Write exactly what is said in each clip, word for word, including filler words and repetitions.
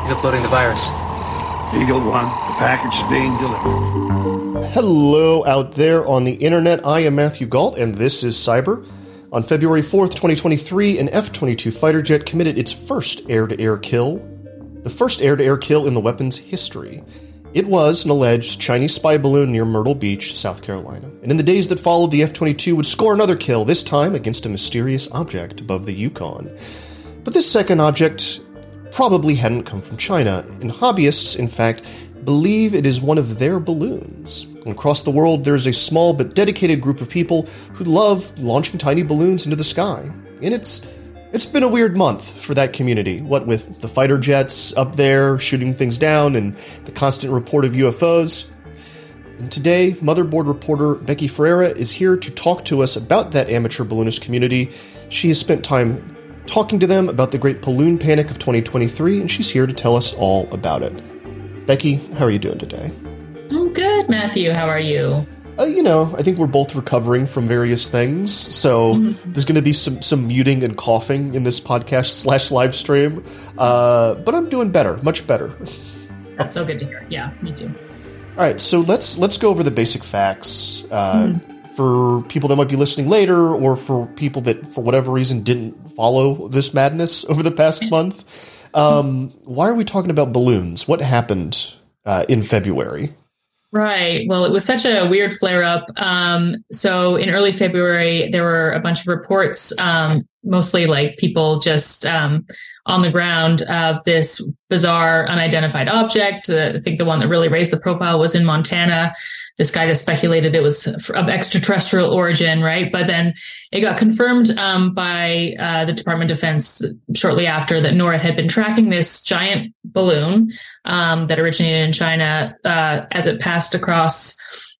He's uploading the virus. Eagle One, the package is being delivered. Hello out there on the internet. I am Matthew Gault, and this is Cyber. On February fourth, twenty twenty-three, an F twenty-two fighter jet committed its first air-to-air kill. The first air-to-air kill in the weapon's history. It was an alleged Chinese spy balloon near Myrtle Beach, South Carolina. And in the days that followed, the F twenty-two would score another kill, this time against a mysterious object above the Yukon. But this second object probably hadn't come from China, and hobbyists, in fact, believe it is one of their balloons. And across the world, there's a small but dedicated group of people who love launching tiny balloons into the sky. And it's it's been a weird month for that community, what with the fighter jets up there shooting things down and the constant report of U F Os. And today, Motherboard reporter Becky Ferreira is here to talk to us about that amateur balloonist community. She has spent time talking to them about the great balloon panic of twenty twenty-three, and she's here to tell us all about it. Becky, how are you doing today? I'm good, Matthew. How are you? Uh, you know, I think we're both recovering from various things, so mm-hmm. there's going to be some, some muting and coughing in this podcast slash live stream, uh, but I'm doing better, much better. That's so good to hear. Yeah, me too. All right, so let's let's go over the basic facts uh, mm-hmm. for people that might be listening later, or for people that, for whatever reason, didn't follow this madness over the past month. Um, why are we talking about balloons? What happened uh, in February? Right. Well, it was such a weird flare-up. Um, so in early February, there were a bunch of reports, um, mostly like people just um, on the ground of this bizarre unidentified object. Uh, I think the one that really raised the profile was in Montana. This guy just speculated it was of extraterrestrial origin, right? But then it got confirmed um, by uh, the Department of Defense shortly after that NORAD had been tracking this giant balloon um, that originated in China uh, as it passed across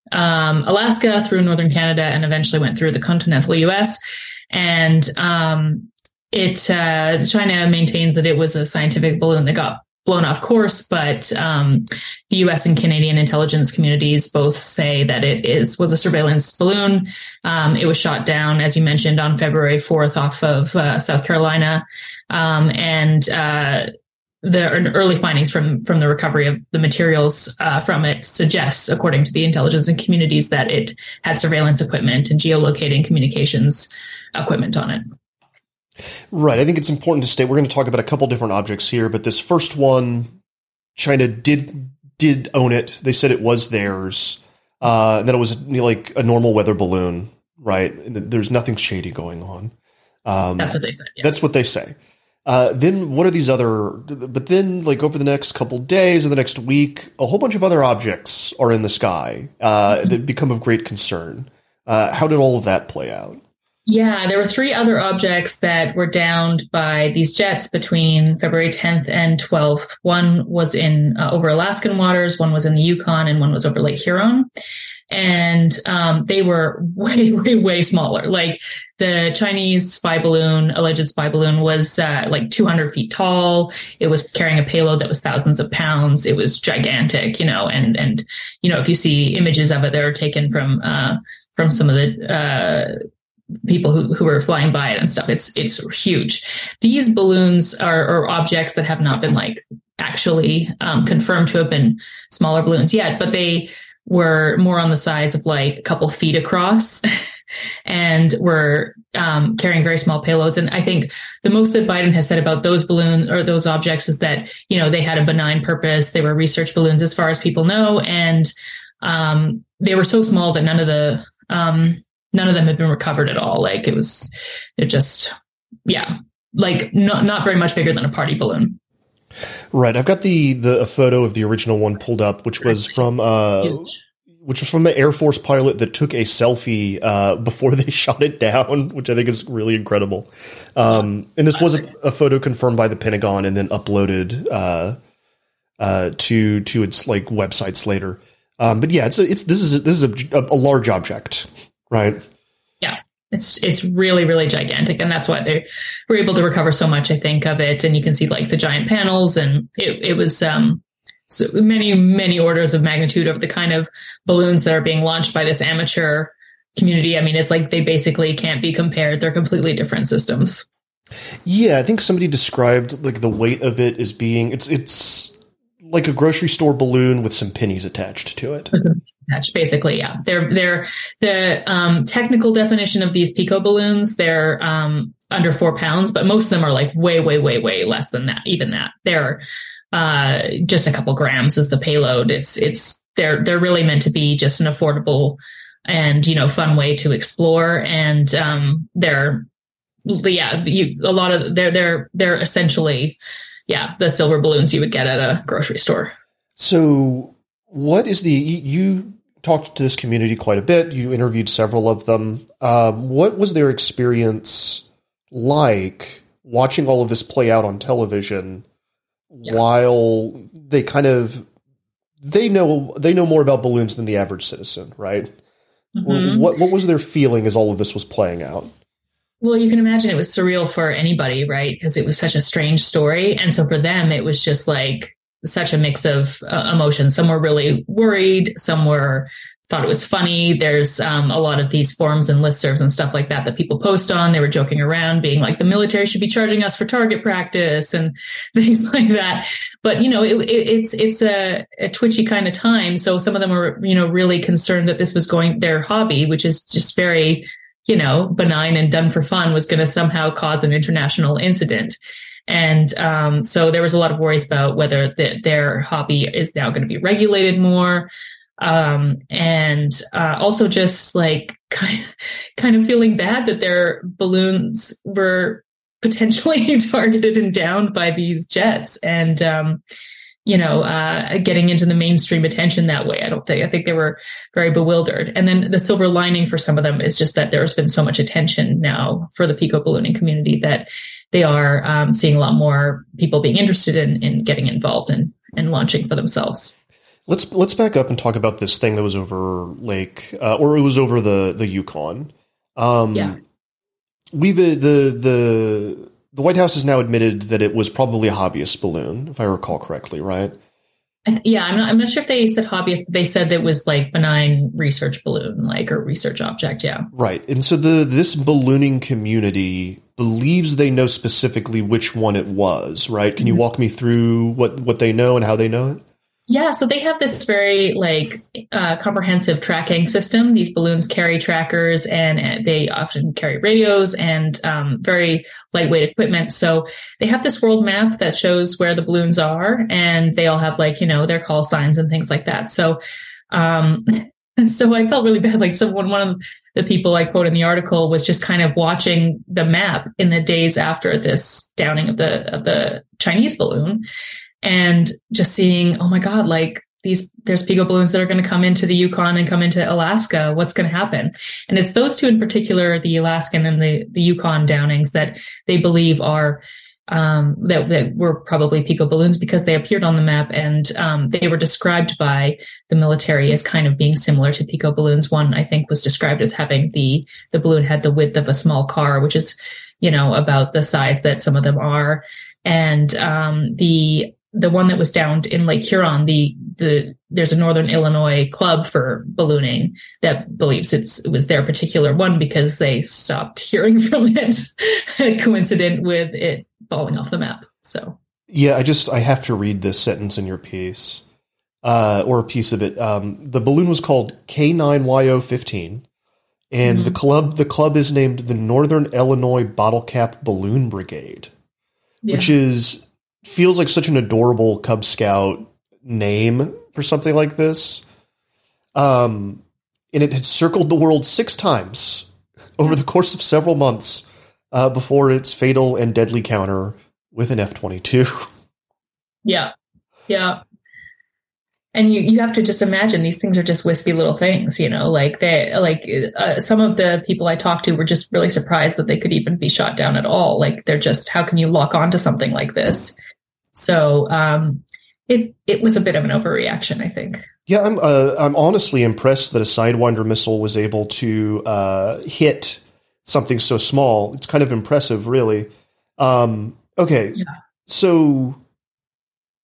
um, Alaska through northern Canada and eventually went through the continental U S. And um, it uh, China maintains that it was a scientific balloon that got blown off course, but um, the U S and Canadian intelligence communities both say that it is was a surveillance balloon. Um, it was shot down, as you mentioned, on February fourth off of uh, South Carolina, um, and uh, the early findings from from the recovery of the materials uh, from it suggests, according to the intelligence and communities, that it had surveillance equipment and geolocating communications equipment on it. Right. I think it's important to state we're going to talk about a couple different objects here, but this first one, China did did own it. They said it was theirs, uh, and that it was you know, like a normal weather balloon, right? And there's nothing shady going on. Um, that's what they said. Yeah. That's what they say. Uh, then what are these other? But then, like over the next couple days or the next week, a whole bunch of other objects are in the sky uh, mm-hmm. that become of great concern. Uh, how did all of that play out? Yeah, there were three other objects that were downed by these jets between February tenth and twelfth. One was in uh, over Alaskan waters, one was in the Yukon, and one was over Lake Huron. And um, they were way, way, way smaller. Like the Chinese spy balloon, alleged spy balloon, was uh, like two hundred feet tall. It was carrying a payload that was thousands of pounds. It was gigantic, you know, and, and you know, if you see images of it that are taken from uh, from some of the uh people who, who were flying by it and stuff. It's it's huge. These balloons are, are objects that have not been like actually um, confirmed to have been smaller balloons yet, but they were more on the size of like a couple feet across and were um, carrying very small payloads. And I think the most that Biden has said about those balloons or those objects is that, you know, they had a benign purpose. They were research balloons as far as people know. And um, they were so small that none of the um, None of them had been recovered at all. Like it was, it just, yeah, like not not very much bigger than a party balloon. Right. I've got the the a photo of the original one pulled up, which was from uh, which was from the Air Force pilot that took a selfie uh, before they shot it down, which I think is really incredible. Um, and this was a, a photo confirmed by the Pentagon and then uploaded uh, uh, to to its like websites later. Um, but yeah, it's a, it's this is a, this is a, a large object. Right. Yeah, it's it's really, really gigantic. And that's why they were able to recover so much, I think, of it. And you can see like the giant panels. And it, it was um, so many, many orders of magnitude of the kind of balloons that are being launched by this amateur community. I mean, it's like they basically can't be compared. They're completely different systems. Yeah, I think somebody described like the weight of it as being it's it's like a grocery store balloon with some pennies attached to it. Attached, basically, yeah. They're they're the um, technical definition of these pico balloons. They're um, under four pounds, but most of them are like way, way, way, way less than that. Even that, they're uh, just a couple grams is the payload. It's it's they're they're really meant to be just an affordable and you know fun way to explore, and um, they're yeah, you, a lot of they're they're they're essentially yeah the silver balloons you would get at a grocery store. So, what is the you talked to this community quite a bit? You interviewed several of them. Um, what was their experience like watching all of this play out on television? Yeah. While they kind of they know they know more about balloons than the average citizen, right? Mm-hmm. What what was their feeling as all of this was playing out? Well, you can imagine it was surreal for anybody, right? Because it was such a strange story. And so for them, it was just like such a mix of uh, emotions. Some were really worried. Some were thought it was funny. There's um, a lot of these forums and listservs and stuff like that that people post on. They were joking around being like, the military should be charging us for target practice and things like that. But, you know, it, it, it's it's a, a twitchy kind of time. So some of them were, you know, really concerned that this was going their hobby, which is just very, you know, benign and done for fun, was going to somehow cause an international incident. And um, so there was a lot of worries about whether the, their hobby is now going to be regulated more. Um, and uh, also just like kind, kind of feeling bad that their balloons were potentially targeted and downed by these jets. And, um, you know, uh, getting into the mainstream attention that way. I don't think, I think they were very bewildered. And then the silver lining for some of them is just that there's been so much attention now for the pico ballooning community that they are um, seeing a lot more people being interested in, in getting involved and, and launching for themselves. Let's let's back up and talk about this thing that was over Lake, uh, or it was over the the Yukon. Um, yeah, we've uh, the the the White House has now admitted that it was probably a hobbyist balloon, if I recall correctly, right? I th- yeah, I'm not I'm not sure if they said hobbyist, but they said that it was like benign research balloon, like or research object. Yeah, right. And so the this ballooning community believes they know specifically which one it was, right? Can mm-hmm. you walk me through what what they know and how they know it? Yeah, so they have this very like uh, comprehensive tracking system. These balloons carry trackers, and, and they often carry radios and um, very lightweight equipment. So they have this world map that shows where the balloons are, and they all have like you know their call signs and things like that. So, um, and so I felt really bad. Like someone, one of the people I quote in the article was just kind of watching the map in the days after this downing of the of the Chinese balloon. And just seeing, oh my God, like these, there's pico balloons that are going to come into the Yukon and come into Alaska. What's going to happen? And it's those two in particular, the Alaskan and the, the Yukon downings, that they believe are, um, that, that were probably pico balloons because they appeared on the map, and um, they were described by the military as kind of being similar to pico balloons. One, I think, was described as having the, the balloon had the width of a small car, which is, you know, about the size that some of them are. And um, the, The one that was downed in Lake Huron, the the there's a Northern Illinois club for ballooning that believes it's it was their particular one because they stopped hearing from it, coincident with it falling off the map. So yeah, I just I have to read this sentence in your piece, uh, or a piece of it. Um, the balloon was called K nine Y O fifteen, and mm-hmm. the club the club is named the Northern Illinois Bottle Cap Balloon Brigade, yeah. which is. Feels like such an adorable Cub Scout name for something like this. Um, and it had circled the world six times over the course of several months uh, before its fatal and deadly counter with an F twenty-two. Yeah. Yeah. And you, you have to just imagine these things are just wispy little things, you know, like they, like uh, some of the people I talked to were just really surprised that they could even be shot down at all. Like they're just, how can you lock onto something like this? So um, it it was a bit of an overreaction, I think. Yeah, I'm uh, I'm honestly impressed that a Sidewinder missile was able to uh, hit something so small. It's kind of impressive, really. Um, okay, yeah. So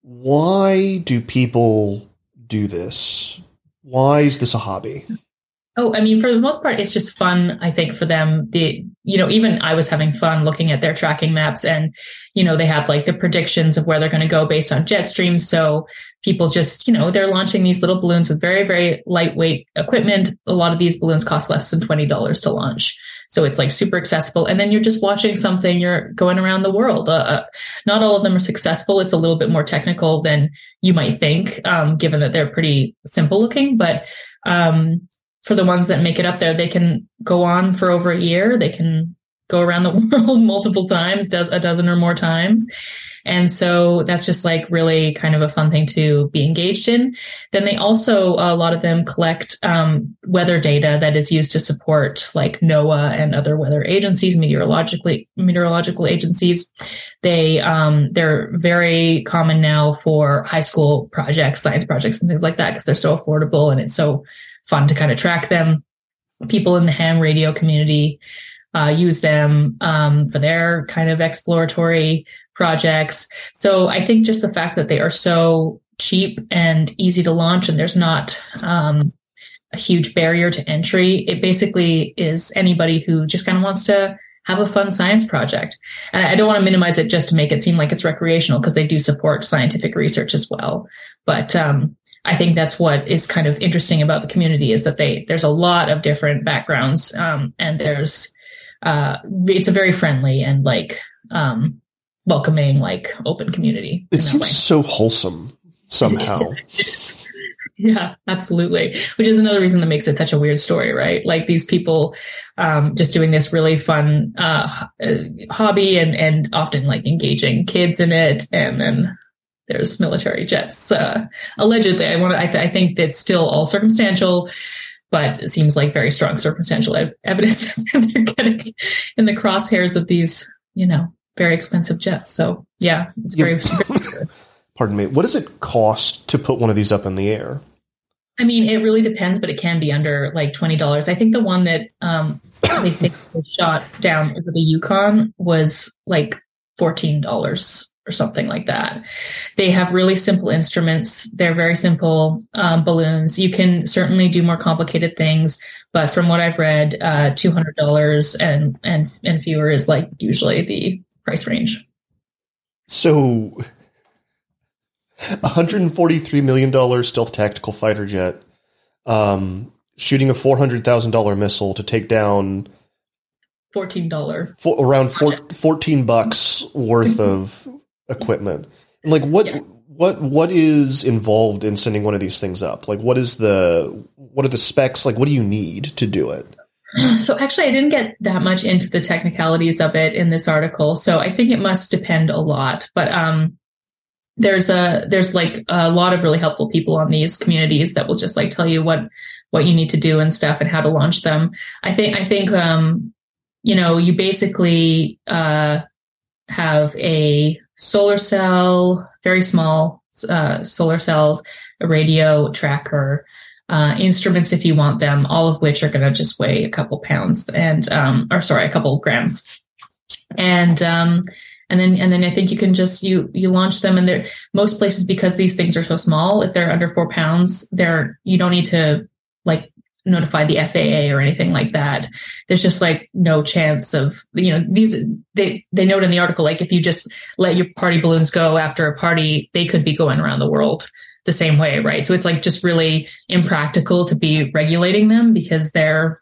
why do people do this? Why is this a hobby? Oh, I mean, for the most part, it's just fun, I think, for them. The, you know, even I was having fun looking at their tracking maps, and, you know, they have like the predictions of where they're going to go based on jet streams. So people just, you know, they're launching these little balloons with very, very lightweight equipment. A lot of these balloons cost less than twenty dollars to launch. So it's like super accessible. And then you're just watching something, you're going around the world. Uh, not all of them are successful. It's a little bit more technical than you might think, um, given that they're pretty simple looking. But, um, for the ones that make it up there, they can go on for over a year. They can go around the world multiple times, does a dozen or more times. And so that's just like really kind of a fun thing to be engaged in. Then they also, a lot of them collect um, weather data that is used to support like NOAA and other weather agencies, meteorologically meteorological agencies. They, um, they're very common now for high school projects, science projects and things like that, because they're so affordable and it's so fun to kind of track them. People in the ham radio community uh, use them um, for their kind of exploratory projects. So I think just the fact that they are so cheap and easy to launch, and there's not um, a huge barrier to entry, it basically is anybody who just kind of wants to have a fun science project. And I don't want to minimize it just to make it seem like it's recreational, because they do support scientific research as well. But um, I think that's what is kind of interesting about the community, is that they there's a lot of different backgrounds, um, and there's uh, it's a very friendly and like um, welcoming, like open community. It seems so wholesome somehow. Yeah, absolutely. Which is another reason that makes it such a weird story, right? Like these people um, just doing this really fun uh, hobby and and often like engaging kids in it, and then there's military jets. Uh, allegedly, I want to. I, th- I think that's still all circumstantial, but it seems like very strong circumstantial ev- evidence that they're getting in the crosshairs of these, you know, very expensive jets. So yeah, it's very. Yeah. Pardon me. What does it cost to put one of these up in the air? I mean, it really depends, but it can be under like twenty dollars. I think the one that um, they think was shot down over the Yukon was like fourteen dollars. Or something like that. They have really simple instruments. They're very simple um, balloons. You can certainly do more complicated things, but from what I've read, uh, two hundred dollars and, and, and fewer is like usually the price range. So one hundred forty-three million dollars stealth tactical fighter jet, um, shooting a four hundred thousand dollars missile to take down fourteen dollars. For, around four, fourteen bucks worth of equipment. And like what yeah. what what is involved in sending one of these things up? Like what is the what are the specs? Like what do you need to do it? So actually I didn't get that much into the technicalities of it in this article. So I think it must depend a lot. But um there's a there's like a lot of really helpful people on these communities that will just like tell you what what you need to do and stuff and how to launch them. I think I think um you know, you basically uh have a solar cell, very small uh, solar cells, a radio tracker, uh, instruments if you want them, all of which are going to just weigh a couple pounds and, um, or sorry, a couple grams. And, um, and then, and then I think you can just, you, you launch them, and they're most places, because these things are so small, if they're under four pounds, they're, you don't need to like notify the F A A or anything like that. There's just like no chance of, you know, these, they, they note in the article, like if you just let your party balloons go after a party, they could be going around the world the same way. Right. So it's like just really impractical to be regulating them, because they're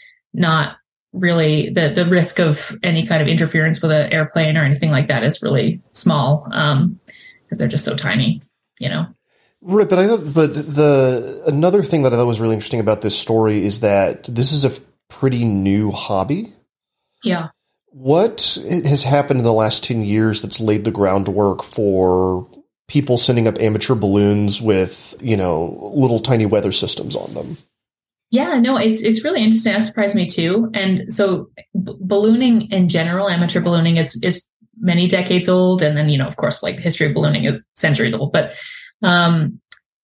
not really the, the risk of any kind of interference with an airplane or anything like that is really small. Um, because they're just so tiny, you know? Right, but I thought, but the another thing that I thought was really interesting about this story is that this is a pretty new hobby. Yeah. What has happened in the last ten years that's laid the groundwork for people sending up amateur balloons with, you know, little tiny weather systems on them? Yeah, no, it's it's really interesting. That surprised me too. And so b- ballooning in general, amateur ballooning is is many decades old, and then, you know, of course, like the history of ballooning is centuries old, but Um,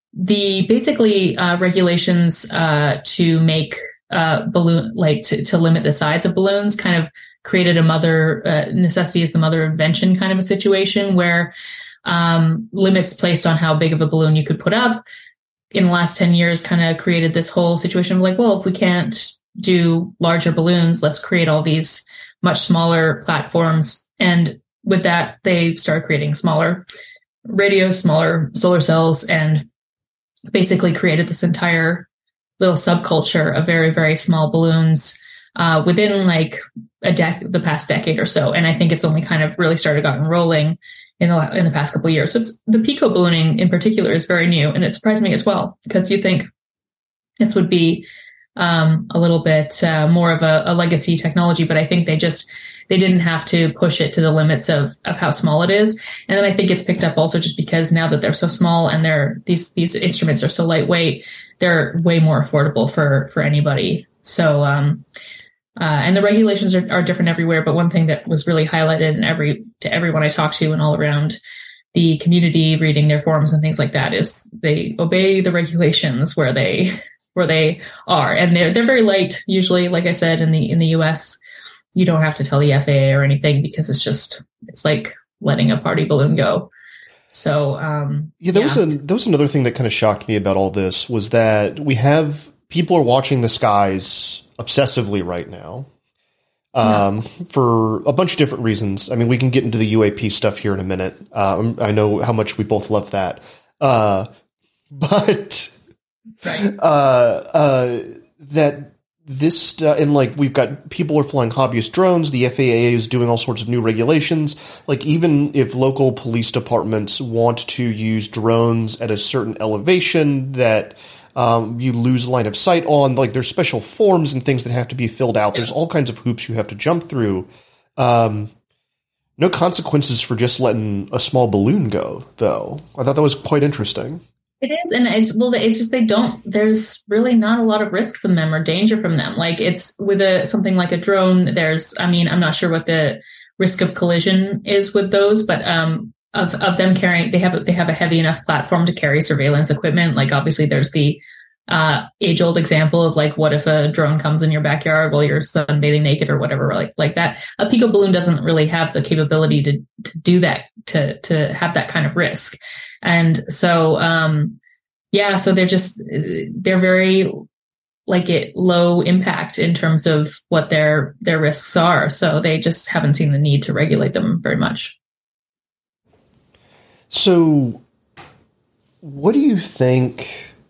the basically uh, regulations uh, to make uh, balloon like to, to limit the size of balloons kind of created a mother uh, necessity is the mother of invention kind of a situation where um, limits placed on how big of a balloon you could put up in the last ten years kind of created this whole situation of like, well, if we can't do larger balloons, let's create all these much smaller platforms. And with that, they started creating smaller radios, smaller solar cells, and basically created this entire little subculture of very, very small balloons uh, within like a dec- the past decade or so. And I think it's only kind of really started gotten rolling in the in the past couple of years. So it's, the pico ballooning in particular is very new, and it surprised me as well, because you think this would be um, a little bit uh, more of a, a legacy technology, but I think they just they didn't have to push it to the limits of of how small it is. And then I think it's picked up also just because now that they're so small and they're these these instruments are so lightweight, they're way more affordable for for anybody. So um, Uh, and the regulations are, are different everywhere. But one thing that was really highlighted in every to everyone I talked to and all around the community, reading their forums and things like that, is they obey the regulations where they where they are, and they're they're very light. Usually, like I said, in the in the U S, you don't have to tell the F A A or anything, because it's just it's like letting a party balloon go. So um, yeah, that yeah. was a that was another thing that kind of shocked me about all this, was that we have people are watching the skies obsessively right now um, yeah. for a bunch of different reasons. I mean, we can get into the U A P stuff here in a minute. Um, I know how much we both love that. Uh, but right. uh, uh, that this, uh, and like we've got people are flying hobbyist drones. The F A A is doing all sorts of new regulations. Like even if local police departments want to use drones at a certain elevation that Um, you lose line of sight on, like there's special forms and things that have to be filled out. There's all kinds of hoops you have to jump through. Um, no consequences for just letting a small balloon go, though. I thought that was quite interesting. It is. And it's, well, it's just, they don't, there's really not a lot of risk from them or danger from them. Like it's with a, something like a drone, there's, I mean, I'm not sure what the risk of collision is with those, but, um, Of, of them carrying, they have they have a heavy enough platform to carry surveillance equipment. Like obviously, there's the uh, age old example of like, what if a drone comes in your backyard while you're sunbathing naked or whatever, like like that. A pico balloon doesn't really have the capability to to do that, to to have that kind of risk. And so, um, yeah, so they're just they're very like it low impact in terms of what their their risks are. So they just haven't seen the need to regulate them very much. So, what do you think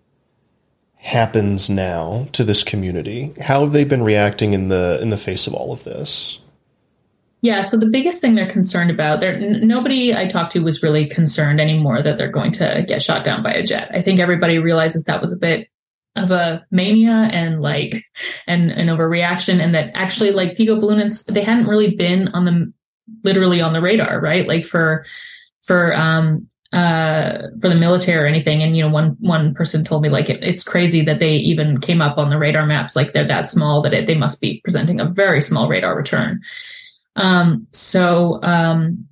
happens now to this community? How have they been reacting in the in the face of all of this? Yeah, so the biggest thing they're concerned about, they're, n- nobody I talked to was really concerned anymore that they're going to get shot down by a jet. I think everybody realizes that was a bit of a mania and like an, an overreaction, and that actually like pico balloons, they hadn't really been on the literally on the radar, right? Like for for um uh for the military or anything. And you know, one one person told me like it, it's crazy that they even came up on the radar maps, like they're that small that it, they must be presenting a very small radar return. Um so um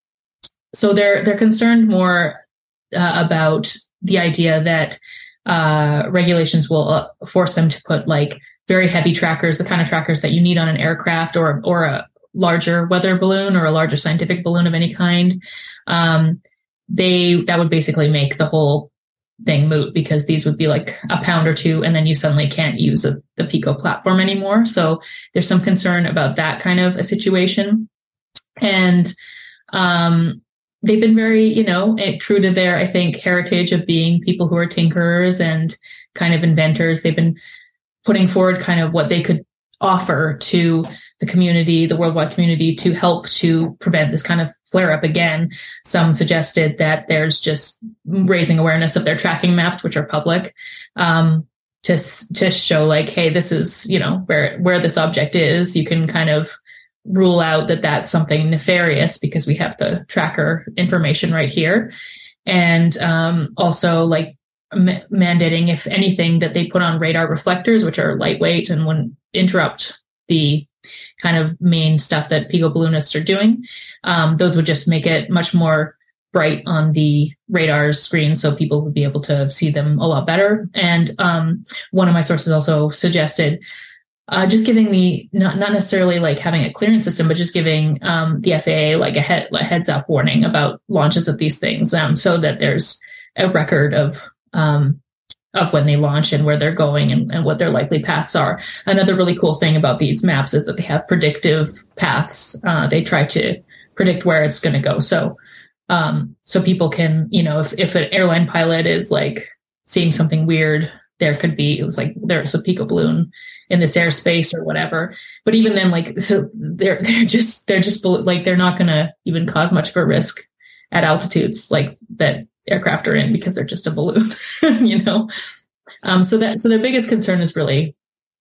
so they're they're concerned more uh, about the idea that uh regulations will uh, force them to put like very heavy trackers, the kind of trackers that you need on an aircraft or or a larger weather balloon or a larger scientific balloon of any kind. Um, they, that would basically make the whole thing moot, because these would be like a pound or two, and then you suddenly can't use a, the pico platform anymore. So there's some concern about that kind of a situation. And, um, they've been very, you know, true to their, I think, heritage of being people who are tinkerers and kind of inventors. They've been putting forward kind of what they could offer to the community, the worldwide community, to help to prevent this kind of flare up again. Some suggested that there's just raising awareness of their tracking maps, which are public, um, to to show like, hey, this is, you know, where where this object is. You can kind of rule out that that's something nefarious because we have the tracker information right here. And um, also like m- mandating, if anything, that they put on radar reflectors, which are lightweight and wouldn't interrupt the kind of main stuff that pico balloonists are doing. Um, those would just make it much more bright on the radar screen, so people would be able to see them a lot better. And um, one of my sources also suggested uh, just giving the, not, not necessarily like having a clearance system, but just giving um, the F A A like a, head, a heads up warning about launches of these things, um, so that there's a record of um, of when they launch and where they're going and, and what their likely paths are. Another really cool thing about these maps is that they have predictive paths. Uh, they try to predict where it's going to go. So, um, so people can, you know, if, if an airline pilot is like seeing something weird, there could be, it was like, there's a Pico balloon in this airspace or whatever. But even then, like, so they're, they're just, they're just like, they're not going to even cause much of a risk at altitudes like that aircraft are in, because they're just a balloon, you know? Um, so that, so their biggest concern is really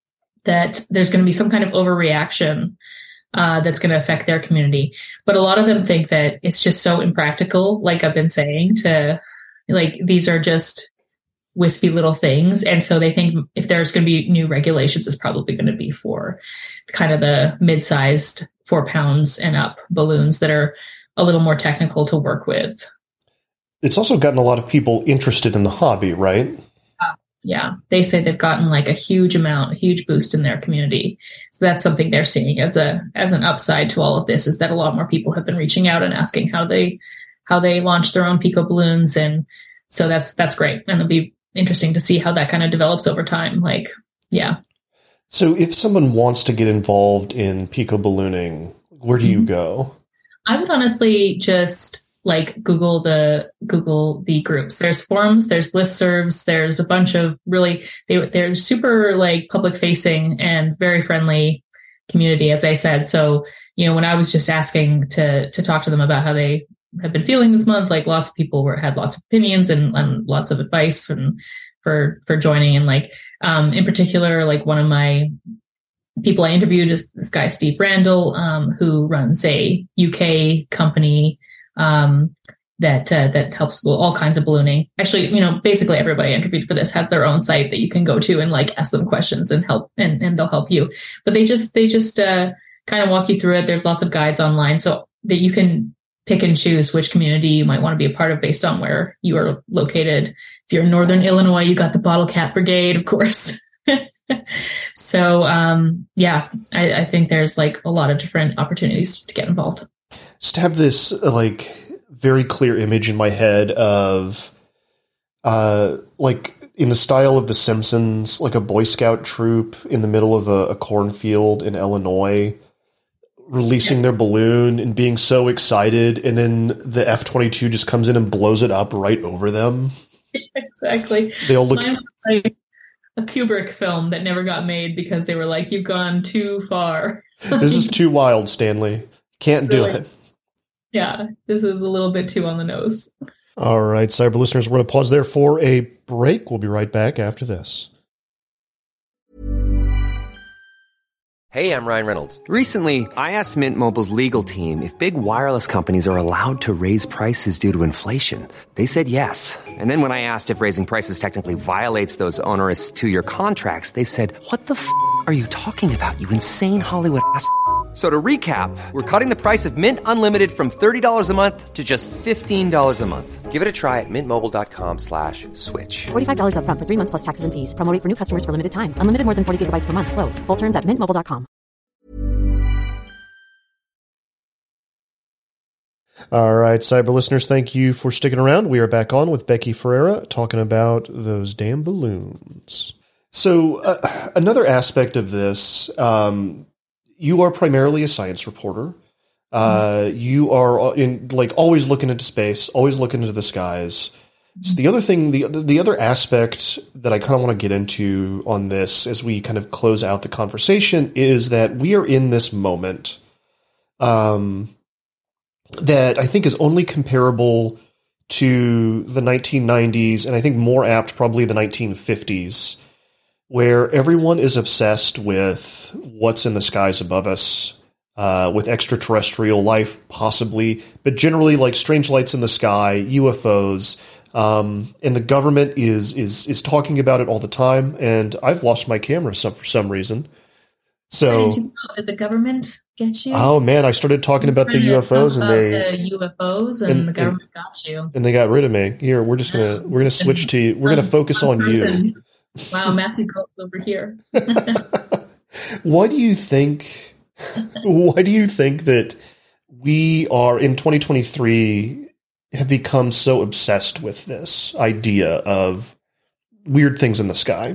that there's going to be some kind of overreaction uh, that's going to affect their community. But a lot of them think that it's just so impractical, like I've been saying, to like, these are just wispy little things. And so they think if there's going to be new regulations, it's probably going to be for kind of the mid-sized four pounds and up balloons that are a little more technical to work with. It's also gotten a lot of people interested in the hobby, right? Uh, yeah. They say they've gotten like a huge amount, a huge boost in their community. So that's something they're seeing as a, as an upside to all of this, is that a lot more people have been reaching out and asking how they, how they launch their own Pico balloons. And so that's, that's great. And it'll be interesting to see how that kind of develops over time. Like, yeah. So if someone wants to get involved in Pico ballooning, where do you go? I would honestly just like Google the Google the groups. There's forums, there's listservs, there's a bunch of really, they, they're super like public facing and very friendly community, as I said. So, you know, when I was just asking to, to talk to them about how they have been feeling this month, like lots of people were, had lots of opinions and, and lots of advice and for, for joining. And like, um, in particular, like one of my people I interviewed is this guy, Steve Randall, um, who runs a U K company, um, that, uh, that helps with all kinds of ballooning. Actually, you know, basically everybody I interviewed for this has their own site that you can go to and like ask them questions and help, and, and they'll help you. But they just, they just, uh, kind of walk you through it. There's lots of guides online so that you can pick and choose which community you might want to be a part of based on where you are located. If you're in Northern Illinois, you got the Bottle Cap Brigade, of course. So, um, yeah, I, I think there's like a lot of different opportunities to get involved. Just have this like very clear image in my head of, uh, like in the style of The Simpsons, like a Boy Scout troop in the middle of a, a cornfield in Illinois, releasing yeah. their balloon and being so excited, and then the F twenty-two just comes in and blows it up right over them. Exactly. They all look like a Kubrick film that never got made because they were like, "You've gone too far. This is too wild, Stanley. Can't do really? it." Yeah, this is a little bit too on the nose. All right, cyber listeners, we're going to pause there for a break. We'll be right back after this. Hey, I'm Ryan Reynolds. Recently, I asked Mint Mobile's legal team if big wireless companies are allowed to raise prices due to inflation. They said yes. And then when I asked if raising prices technically violates those onerous two-year contracts, they said, "What the f*** are you talking about, you insane Hollywood ass f- So to recap, we're cutting the price of Mint Unlimited from thirty dollars a month to just fifteen dollars a month. Give it a try at mintmobile.com slash switch. forty-five dollars up front for three months plus taxes and fees. Promo rate for new customers for limited time. Unlimited more than forty gigabytes per month. Slows full terms at mint mobile dot com. All right, cyber listeners, thank you for sticking around. We are back on with Becky Ferreira talking about those damn balloons. So uh, another aspect of this, um, you are primarily a science reporter. Uh, mm-hmm. You are in like always looking into space, always looking into the skies. So the other thing, the the other aspect that I kind of want to get into on this as we kind of close out the conversation is that we are in this moment um, that I think is only comparable to the nineteen nineties, and I think more apt probably the nineteen fifties, where everyone is obsessed with what's in the skies above us, uh, with extraterrestrial life possibly, but generally like strange lights in the sky, U F Os. Um, and the government is, is, is talking about it all the time. And I've lost my camera some, for some reason. So did, you know, did the government get you? Oh man, I started talking about the U F Os and they, the U F Os and, and the government and, got you. And they got rid of me. Here, we're just going to, we're going to switch to, we're going to focus on you. Wow. Matthew Coates over here. Why do you think, why do you think that we are in twenty twenty-three have become so obsessed with this idea of weird things in the sky?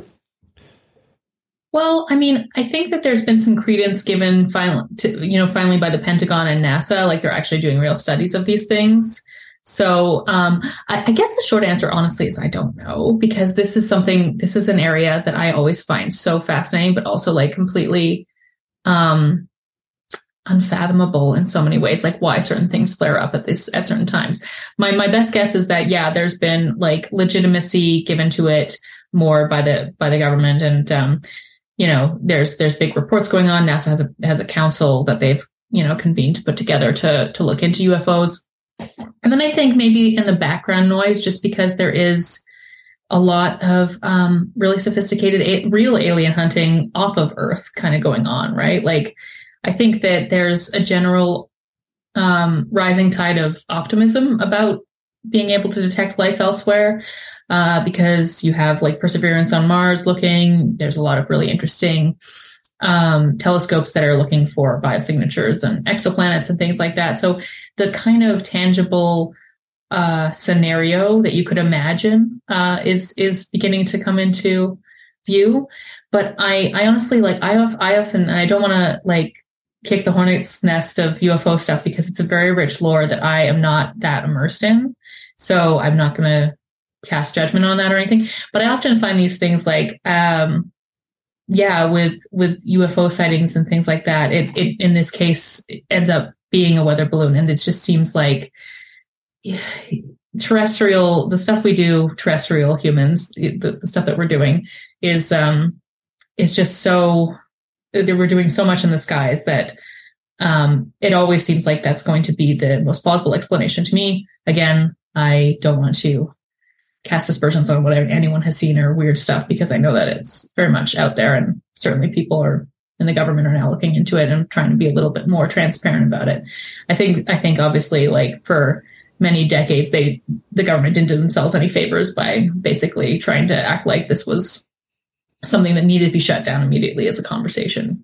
Well, I mean, I think that there's been some credence given finally, to, you know, finally by the Pentagon and NASA, like they're actually doing real studies of these things. So um, I, I guess the short answer, honestly, is I don't know, because this is something, this is an area that I always find so fascinating, but also like completely um, unfathomable in so many ways, like why certain things flare up at this at certain times. My my best guess is that, yeah, there's been like legitimacy given to it more by the by the government, and um, you know, there's there's big reports going on. NASA has a has a council that they've, you know, convened to put together to to look into U F Os. And then I think maybe in the background noise, just because there is a lot of um, really sophisticated a- real alien hunting off of Earth kind of going on, right? Like, I think that there's a general um, rising tide of optimism about being able to detect life elsewhere, uh, because you have like Perseverance on Mars looking. There's a lot of really interesting um, telescopes that are looking for biosignatures and exoplanets and things like that. So the kind of tangible uh, scenario that you could imagine uh, is is beginning to come into view. But I, I honestly like I, I often, and I don't want to like kick the hornet's nest of U F O stuff because it's a very rich lore that I am not that immersed in. So I'm not going to cast judgment on that or anything. But I often find these things like, um, yeah, with with U F O sightings and things like that, it, it in this case it ends up being a weather balloon, and it just seems like yeah, terrestrial, the stuff we do, terrestrial humans, the, the stuff that we're doing is um, is just so that we're doing so much in the skies that um, it always seems like that's going to be the most plausible explanation to me. Again, I don't want to cast aspersions on what anyone has seen or weird stuff, because I know that it's very much out there, and certainly people are in the government are now looking into it and trying to be a little bit more transparent about it. I think, I think obviously like for many decades, they, the government didn't do themselves any favors by basically trying to act like this was something that needed to be shut down immediately as a conversation.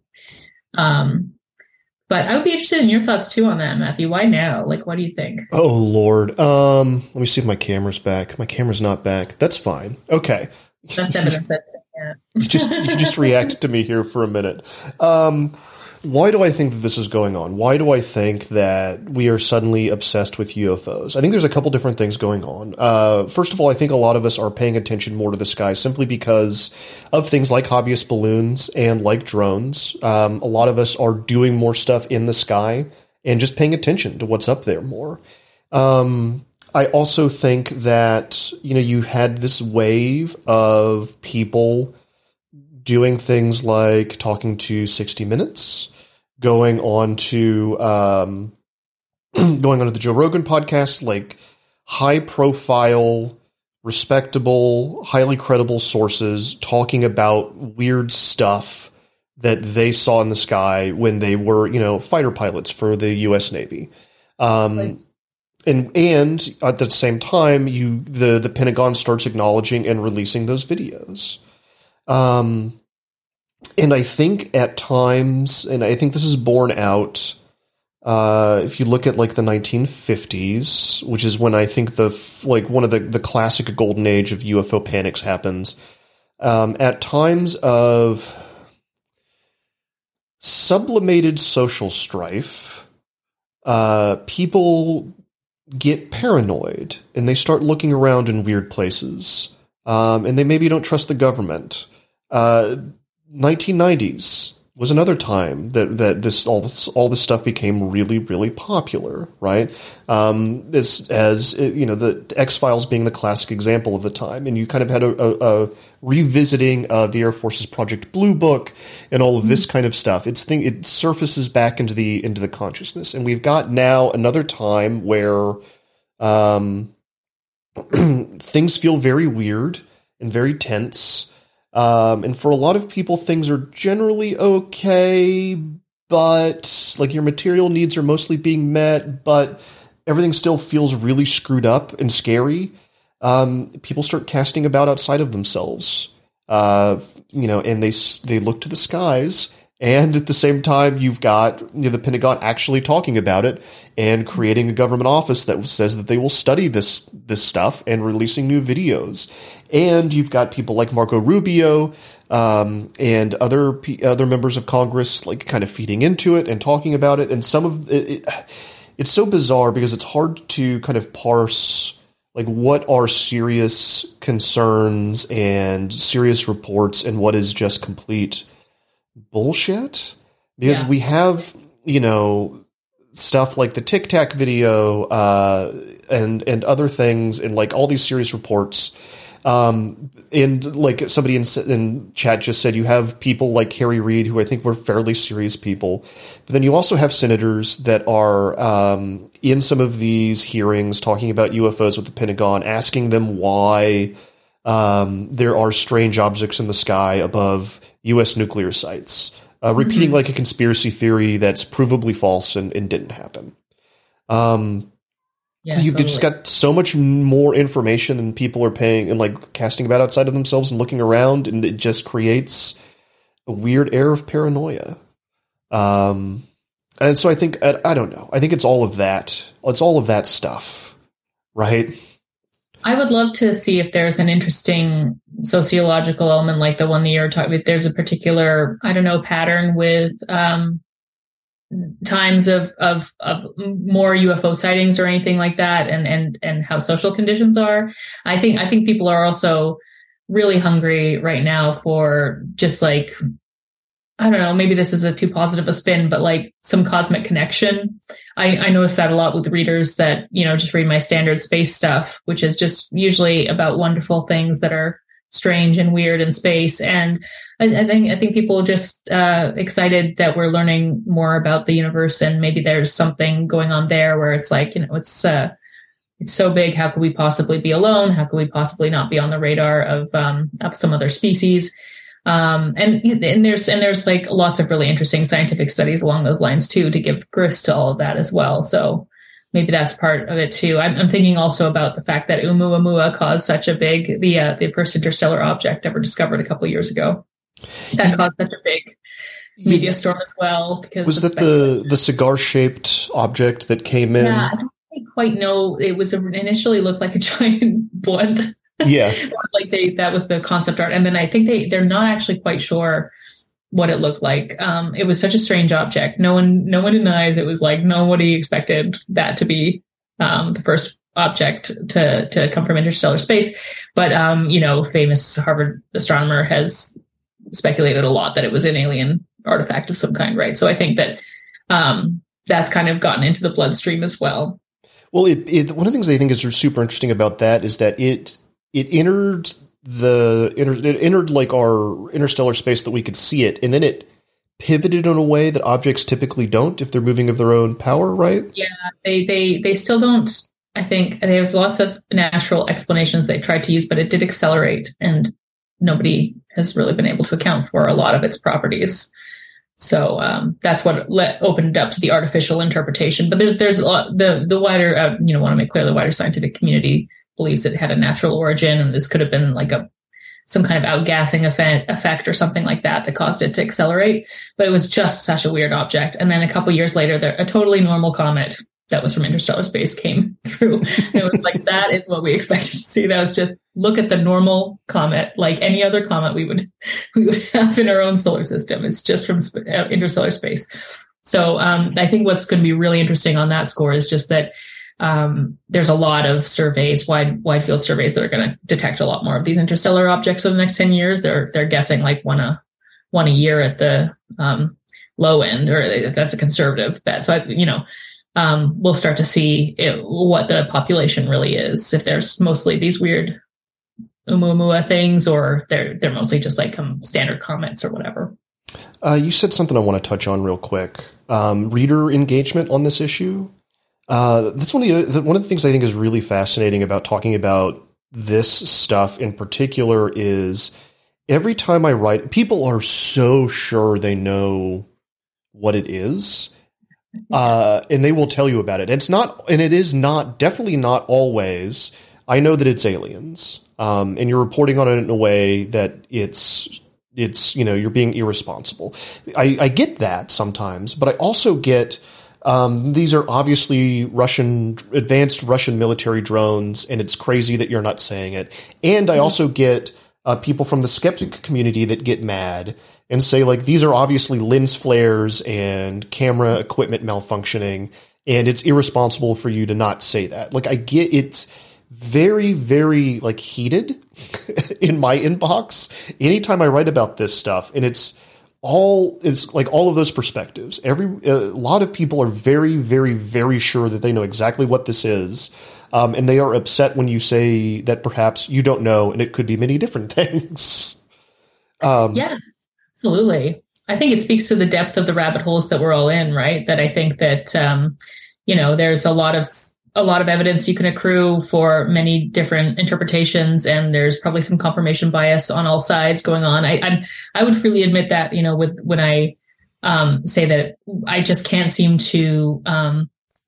Um, But I would be interested in your thoughts too on that, Matthew. Why now? Like, what do you think? Oh, Lord. Um, let me see if my camera's back. My camera's not back. That's fine. Okay. That's evidence that yeah. you just you just reacted to me here for a minute. Um, why do I think that this is going on? Why do I think that we are suddenly obsessed with U F Os? I think there's a couple different things going on. Uh, first of all, I think a lot of us are paying attention more to the sky simply because of things like hobbyist balloons and like drones. Um, a lot of us are doing more stuff in the sky and just paying attention to what's up there more. Um, I also think that, you know, you had this wave of people doing things like talking to sixty minutes, going on to um, going on to the Joe Rogan podcast, like high profile, respectable, highly credible sources talking about weird stuff that they saw in the sky when they were, you know, fighter pilots for the U S Navy. Um, right. And and at the same time, you the, the Pentagon starts acknowledging and releasing those videos. Um, and I think at times, and I think this is borne out, uh, if you look at like the nineteen fifties, which is when I think the like one of the, the classic golden age of U F O panics happens. Um, at times of sublimated social strife, uh, people get paranoid and they start looking around in weird places. Um, and they maybe don't trust the government. Uh, nineteen nineties was another time that, that this, all this, all this stuff became really, really popular, right? Um, as, as, you know, the X-Files being the classic example of the time. And you kind of had a, a, a revisiting of the Air Force's Project Blue Book and all of this kind of stuff. It's thing, it surfaces back into the, into the consciousness. And we've got now another time where, um, things feel very weird and very tense. Um, and for a lot of people, things are generally okay, but like your material needs are mostly being met, but everything still feels really screwed up and scary. Um, people start casting about outside of themselves, uh, you know, and they, they look to the skies And at the same time, you've got you know, the Pentagon actually talking about it and creating a government office that says that they will study this this stuff and releasing new videos. And you've got people like Marco Rubio um, and other other members of Congress like kind of feeding into it and talking about it. And some of it, it it's so bizarre because it's hard to kind of parse like what are serious concerns and serious reports and what is just complete bullshit, because yeah. we have, you know, stuff like the Tic Tac video uh, and and other things and like all these serious reports. Um, and like somebody in, in chat just said, you have people like Harry Reid, who I think were fairly serious people. But then you also have senators that are um, in some of these hearings talking about U F Os with the Pentagon, asking them why um, there are strange objects in the sky above U S nuclear sites, uh, repeating mm-hmm. like a conspiracy theory that's provably false and, and didn't happen. Um, yeah, you've totally. just got so much more information and people are paying and like casting about outside of themselves and looking around, and it just creates a weird air of paranoia. Um, and so I think, I, I don't know. I think it's all of that. It's all of that stuff, right? I would love to see if there's an interesting sociological element like the one that you're talking about. There's a particular, I don't know, pattern with um, times of, of of more U F O sightings or anything like that, and and and how social conditions are. I think I think people are also really hungry right now for just like, I don't know, maybe this is a too positive a spin, but like some cosmic connection. I, I notice that a lot with readers that, you know, just read my standard space stuff, which is just usually about wonderful things that are strange and weird in space. And I, I think I think people are just uh, excited that we're learning more about the universe, and maybe there's something going on there where it's like, you know, it's uh, it's so big. How could we possibly be alone? How could we possibly not be on the radar of um, of some other species? Um, and, and there's, and there's like lots of really interesting scientific studies along those lines too, to give grist to all of that as well. So maybe that's part of it too. I'm, I'm thinking also about the fact that Oumuamua caused such a big, the, uh, the first interstellar object ever discovered a couple of years ago. That caused such a big media storm as well. Because was that the, the cigar shaped object that came in? Yeah, I don't quite know. It was a, initially looked like a giant blunt. Yeah. like they, that was the concept art. And then I think they, they're not actually quite sure what it looked like. Um, it was such a strange object. No one, no one denies it was like, nobody expected that to be, um, the first object to, to come from interstellar space. But, um, you know, famous Harvard astronomer has speculated a lot that it was an alien artifact of some kind. Right. So I think that, um, that's kind of gotten into the bloodstream as well. Well, it, it, one of the things I think is super interesting about that is that it, It entered the it entered like our interstellar space that we could see it, and then it pivoted in a way that objects typically don't if they're moving of their own power, right? Yeah, they they they still don't. I think there's lots of natural explanations they tried to use, but it did accelerate, and nobody has really been able to account for a lot of its properties. So um, that's what let opened it up to the artificial interpretation. But there's there's a lot, the the wider uh, you know want to make clear the wider scientific community believes it had a natural origin, and this could have been like a some kind of outgassing effect, effect or something like that that caused it to accelerate. But it was just such a weird object. And then a couple years later, there, a totally normal comet that was from interstellar space came through. And it was like, that is what we expected to see. That was just, look at the normal comet, like any other comet we would we would have in our own solar system. It's just from sp- interstellar space. So um, I think what's going to be really interesting on that score is just that Um, there's a lot of surveys, wide wide field surveys that are going to detect a lot more of these interstellar objects over the next ten years. They're they're guessing like one a one a year at the um, low end, or that's a conservative bet. So I, you know, um, we'll start to see it, what the population really is. If there's mostly these weird Oumuamua things, or they're they're mostly just like um, standard comments or whatever. Uh, you said something I want to touch on real quick. Um, reader engagement on this issue. Uh, that's one of the one of the things I think is really fascinating about talking about this stuff in particular is every time I write, people are so sure they know what it is, uh, and they will tell you about it. It's not, and it is not, definitely not always. I know that it's aliens, um, and you're reporting on it in a way that it's it's, you know, you're being irresponsible. I, I get that sometimes, but I also get um, these are obviously Russian, advanced Russian military drones, and it's crazy that you're not saying it. And I also get uh, people from the skeptic community that get mad and say, like, these are obviously lens flares and camera equipment malfunctioning, and it's irresponsible for you to not say that. Like, I get it's very, very, like, heated in my inbox anytime I write about this stuff. And it's all, it's like all of those perspectives. Every, a lot of people are very, very, very sure that they know exactly what this is. Um, and they are upset when you say that perhaps you don't know, and it could be many different things. Um, yeah, absolutely. I think it speaks to the depth of the rabbit holes that we're all in, right? That I think that, um, you know, there's a lot of a lot of evidence you can accrue for many different interpretations, and there's probably some confirmation bias on all sides going on. I I, I would freely admit that, you know, with when I um, say that I just can't seem to um,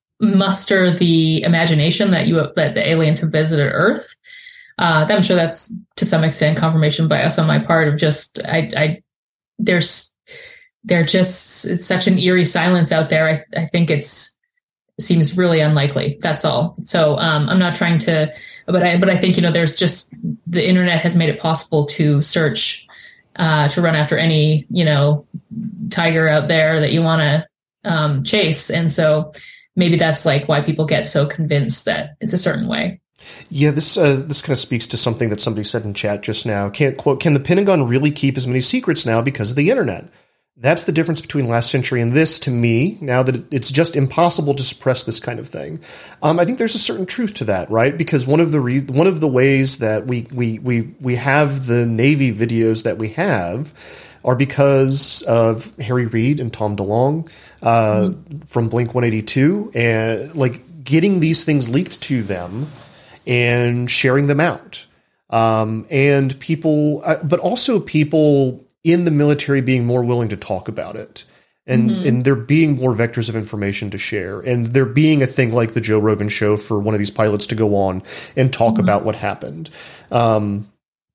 muster the imagination that you that the aliens have visited Earth. Uh, I'm sure that's to some extent confirmation bias on my part of just I, I there's they're just it's such an eerie silence out there. I I think it's. Seems really unlikely. That's all. So um, I'm not trying to, but I but I think, you know, there's just the internet has made it possible to search, uh, to run after any, you know, tiger out there that you want to um, chase, and so maybe that's like why people get so convinced that it's a certain way. Yeah, this uh, this kind of speaks to something that somebody said in chat just now. Can't quote. Can the Pentagon really keep as many secrets now because of the internet? That's the difference between last century and this, to me, now that it's just impossible to suppress this kind of thing. Um, I think there's a certain truth to that, right? Because one of the re- one of the ways that we, we, we, we have the Navy videos that we have are because of Harry Reid and Tom DeLonge uh, mm-hmm. from Blink one eighty-two, and like getting these things leaked to them and sharing them out. Um, and people, uh, but also people in the military being more willing to talk about it, and, mm-hmm. and there being more vectors of information to share, and there being a thing like the Joe Rogan show for one of these pilots to go on and talk mm-hmm. about what happened. Um,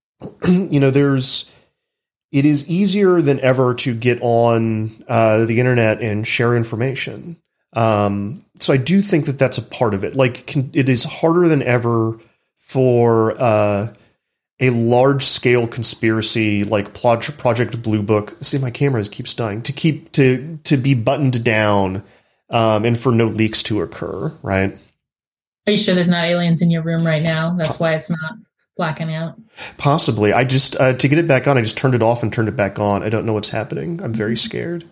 you know, there's, it is easier than ever to get on uh, the internet and share information. Um, so I do think that that's a part of it. Like, can, it is harder than ever for, uh, a large-scale conspiracy like Project Blue Book. See, my camera keeps dying. To keep to to be buttoned down, um, and for no leaks to occur. Right? Are you sure there's not aliens in your room right now? That's why it's not blacking out. Possibly. I just uh, to get it back on, I just turned it off and turned it back on. I don't know what's happening. I'm very scared.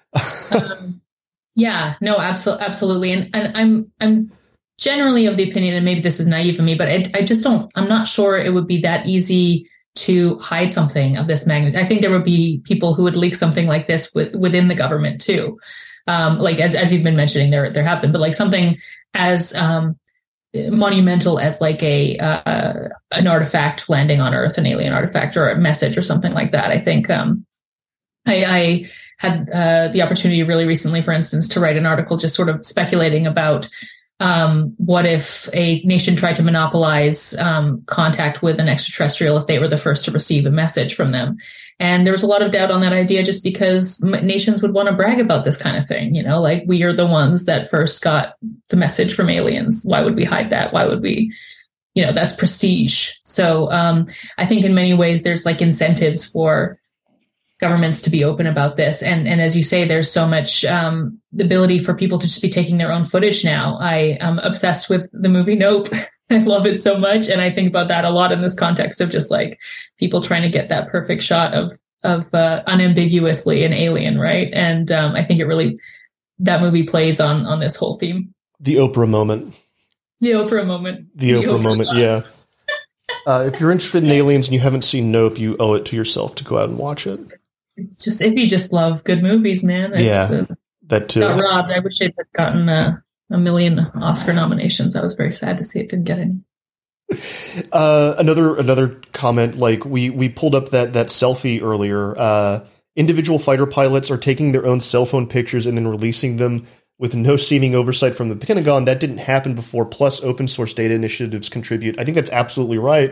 um, yeah. No. Absolutely. Absolutely. And and I'm I'm. generally of the opinion, and maybe this is naive of me, but I, I just don't, I'm not sure it would be that easy to hide something of this magnitude. I think there would be people who would leak something like this with, within the government too. Um, like as, as you've been mentioning, there, there have been, but like something as um, monumental as like a, uh, an artifact landing on Earth, an alien artifact or a message or something like that. I think um, I, I had uh, the opportunity really recently, for instance, to write an article just sort of speculating about Um, what if a nation tried to monopolize um, contact with an extraterrestrial if they were the first to receive a message from them? And there was a lot of doubt on that idea just because m- nations would want to brag about this kind of thing. You know, like we are the ones that first got the message from aliens. Why would we hide that? Why would we, you know, that's prestige. So um, I think in many ways there's like incentives for governments to be open about this. And and as you say, there's so much um, the ability for people to just be taking their own footage now. I am obsessed with the movie Nope. I love it so much. And I think about that a lot in this context of just like people trying to get that perfect shot of, of uh, unambiguously an alien, right? And um, I think it really, that movie plays on on this whole theme. The Oprah moment. The Oprah moment. The, the Oprah, Oprah moment, love. yeah. Uh, if you're interested in aliens and you haven't seen Nope, you owe it to yourself to go out and watch it. Just if you just love good movies, man. It's, yeah, uh, that too. Got robbed. I wish it had gotten uh, a million Oscar nominations. I was very sad to see it didn't get any. Uh, another another comment, like we we pulled up that that selfie earlier. Uh, individual fighter pilots are taking their own cell phone pictures and then releasing them with no seeming oversight from the Pentagon. That didn't happen before. Plus, open source data initiatives contribute. I think that's absolutely right.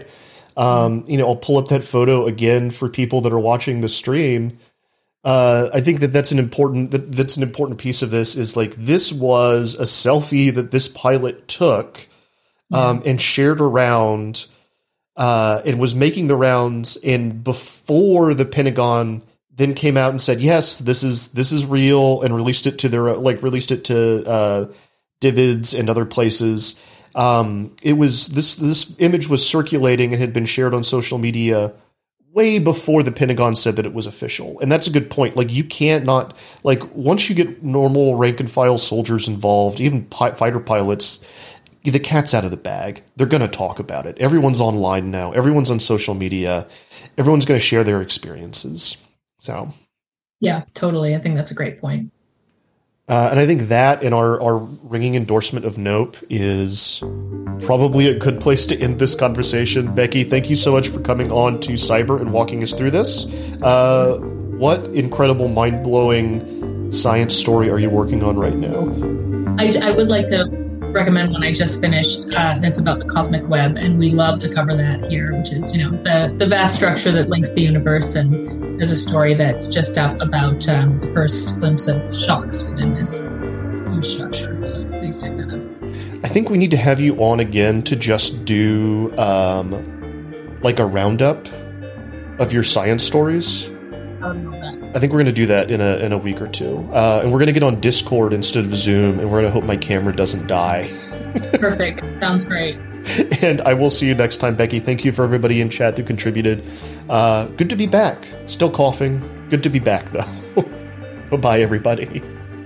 Um, you know, I'll pull up that photo again for people that are watching the stream. Uh, I think that that's an important that, that's an important piece of this is like this was a selfie that this pilot took um, yeah. and shared around uh, and was making the rounds. And before the Pentagon then came out and said, yes, this is this is real, and released it to their like released it to uh, Divids and other places. Um, it was this this image was circulating and had been shared on social media way before the Pentagon said that it was official. And that's a good point. Like, you can't not, like, once you get normal rank and file soldiers involved, even pi- fighter pilots, the cat's out of the bag. They're going to talk about it. Everyone's online now. Everyone's on social media. Everyone's going to share their experiences. So, yeah, totally. I think that's a great point. Uh, and I think that and our, our ringing endorsement of Nope is probably a good place to end this conversation. Becky, thank you so much for coming on to Cyber and walking us through this. Uh, what incredible, mind-blowing science story are you working on right now? I, I would like to recommend one I just finished uh, that's about the cosmic web, and we love to cover that here, which is, you know, the, the vast structure that links the universe. And there's a story that's just up about um, the first glimpse of shocks within this huge structure. So please check that out. I think we need to have you on again to just do um, like a roundup of your science stories. I would love that. I think we're going to do that in a in a week or two. Uh, and we're going to get on Discord instead of Zoom, and we're going to hope my camera doesn't die. Perfect. Sounds great. And I will see you next time, Becky. Thank you for everybody in chat who contributed. Uh, good to be back. Still coughing. Good to be back, though. Bye-bye, everybody.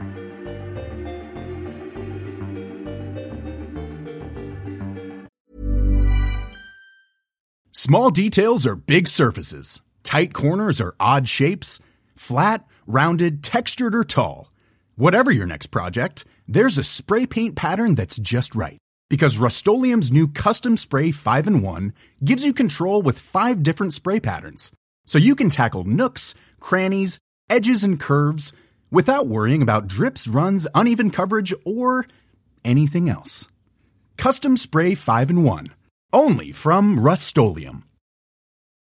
Small details are big surfaces. Tight corners are odd shapes. Flat, rounded, textured, or tall. Whatever your next project, there's a spray paint pattern that's just right. Because Rust-Oleum's new Custom Spray five in one gives you control with five different spray patterns. So you can tackle nooks, crannies, edges, and curves without worrying about drips, runs, uneven coverage, or anything else. Custom Spray five in one. Only from Rust-Oleum.